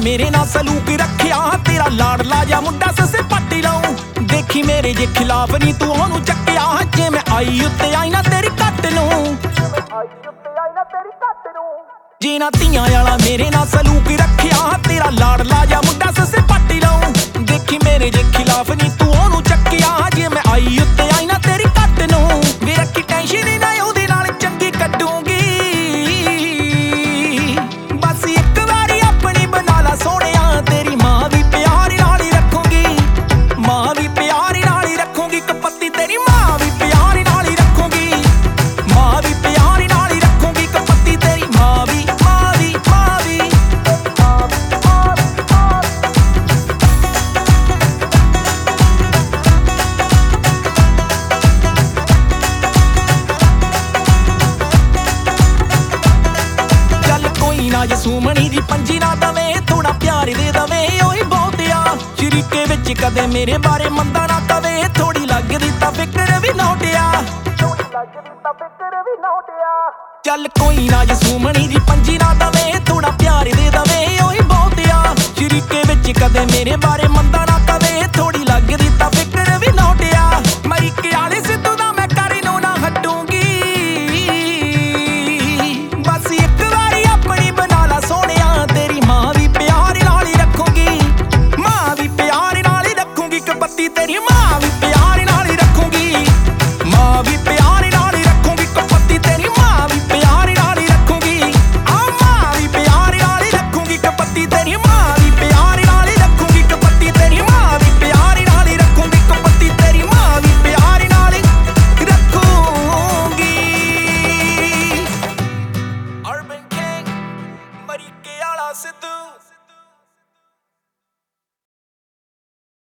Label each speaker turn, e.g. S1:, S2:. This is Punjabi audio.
S1: ਮੇਰੇ ਨਾਲ ਸਲੂਕ ਰੱਖਿਆ, ਤੇਰਾ ਲਾੜਲਾ ਜਾ ਮੁੰਡਾ ਸੱਸੇ ਪੱਟੀ ਲਾਉਂ। ਦੇਖੀ ਮੇਰੇ ਜੇ ਖਿਲਾਫ ਨਹੀਂ ਤੂੰ ਉਹਨੂੰ ਚੱਕਿਆ, ਜੇ ਮੈਂ ਆਈ ਉੱਤੇ ਆਈ ਨਾ ਤੇਰੀ ਕੱਟ ਨੂੰ। ਜੇ ਨਾ ਧੀਆਂ ਵਾਲਾ ਮੇਰੇ ਨਾਲ ਸਲੂਕ ਰੱਖਿਆ, ਤੇਰਾ ਲਾੜਲਾ ਜਾ ਮੁੰਡਾ ਸੱਸੇ ਪੱਟੀ ਲਾਉਂ। ਦੇਖੀ ਮੇਰੇ ਜੇ ਖਿਲਾਫ ਨਹੀਂ ਤੂੰ ਉਹਨੂੰ ਚੱਕਿਆ, ਜੇ ਮੈਂ ਆਈ ਉੱਤੇ ਆਈ ਨਾ ਤੇਰੀ ਕੱਟ ਨੂੰ। ਵੀ ਰੱਖੀ ਟੈਨਸ਼ਨ ਹੀ ਨਾ ਉਹਦੇ ਨਾਲ ਚੰਗੀ ਕੱਢੂੰਗੀ। ਬਸ ਇੱਕ ਵਾਰੀ ਆਪਣੀ ਬਣਾ ਲਾ ਸੋਹਣਿਆ, ਤੇਰੀ ਮਾਂ ਵੀ ਪਿਆਰ ਨਾਲ ਹੀ ਰੱਖੂੰਗੀ। ਮਾਂ ਵੀ ਪਿਆਰ ਨਾਲ ਹੀ ਰੱਖੂੰਗੀ, ਕਪੱਤੀ ਤੇਰੀ ਮਾਂ ਵੀ ਪਿਆਰ ਨਾਲ ਹੀ ਰੱਖੂੰਗੀ। ਮਾਂ ਵੀ ਪਿਆਰ ਨਾਲ ਹੀ ਰੱਖੂੰਗੀ, ਕਪੱਤੀ ਤੇਰੀ ਮਾਂ ਵੀ। ਸੁਮਣੀ ਦੀ ਪੰਜੀ ਨਾ ਦਵੇ, ਥੋੜਾ ਪਿਆਰ ਦੇ ਦਵੇ ਉਹੀ ਬਹੁਤ ਆ। ਸ਼ਰੀਕੇ ਵਿੱਚ ਕਦੇ ਮੇਰੇ ਬਾਰੇ ਮੰਦਾ ਨਾ ਕਵੇ, ਥੋੜੀ ਲੱਗਦੀ ਤਾਂ ਫਿਕਰ ਵੀ ਨੋਟਿਆ। ਚੱਲ ਕੋਈ ਨਾ ਜੇ ਸੁਮਣੀ ਦੀ ਪੰਜੀ ਨਾ ਦਵੇ, ਥੋੜਾ ਪਿਆਰ ਦੇ ਦਵੇ ਉਹੀ ਬਹੁਤ ਆ। ਸ਼ਰੀਕੇ ਵਿੱਚ ਕਦੇ ਮੇਰੇ ਬਾਰੇ ਮੰਦਾ ਨਾ ਕਵੇ, ਥੋੜੀ ਲੱਗਦੀ ਤਾਂ ਫਿਕਰ ਵੀ ਨੋਟਿਆ। ਮਰੀਕੇ ਵਾਲੇ ਸਿੱਧੂ ਦਾ ਮੈਂ ਕਰੀ ਨੂੰ ਨਾ ਹਟੂੰਗੀ। ਬਸ ਇੱਕ ਵਾਰੀ ਆਪਣੀ ਬਣਾ ਲਾ ਸੋਹਣਿਆ, ਤੇਰੀ ਮਾਂ ਵੀ ਪਿਆਰ ਨਾਲ ਹੀ ਰੱਖੂੰਗੀ। ਮਾਂ ਵੀ ਪਿਆਰ ਨਾਲ ਹੀ ਰੱਖੂੰਗੀ, ਕਪੱਤੀ ਤੇਰੀ ਮਾਂ ਵੀ ਪਿਆਰ ਨਾਲ ਹੀ ਰੱਖੂੰਗੀ। ਮਾਂ ਵੀ ਪਿਆਰ ਨਾਲ ਹੀ ਰੱਖੂੰਗੀ, ਕਪੱਤੀ ਤੇਰੀ ਮਾਂ ਵੀ ਪਿਆਰ ਨਾਲ ਹੀ ਰੱਖੂੰਗੀ। ਆ ਮਾਂ ਵੀ ਪਿਆਰ ਨਾਲ ਹੀ ਰੱਖੂੰਗੀ, ਕਪੱਤੀ ਤੇਰੀ ਮਾਂ ਵੀ ਪਿਆਰ ਨਾਲ ਹੀ ਰੱਖੂੰਗੀ। ਕਪੱਤੀ ਤੇਰੀ ਮਾਂ ਵੀ ਪਿਆਰ ਨਾਲ ਹੀ ਰੱਖੂੰਗੀ, ਕਪੱਤੀ ਤੇਰੀ ਮਾਂ ਵੀ ਪਿਆਰ ਨਾਲ ਹੀ ਰੱਖੂੰਗੀ। Urban King, ਮਰੀਕੇ ਵਾਲਾ ਸਿੱਧੂ।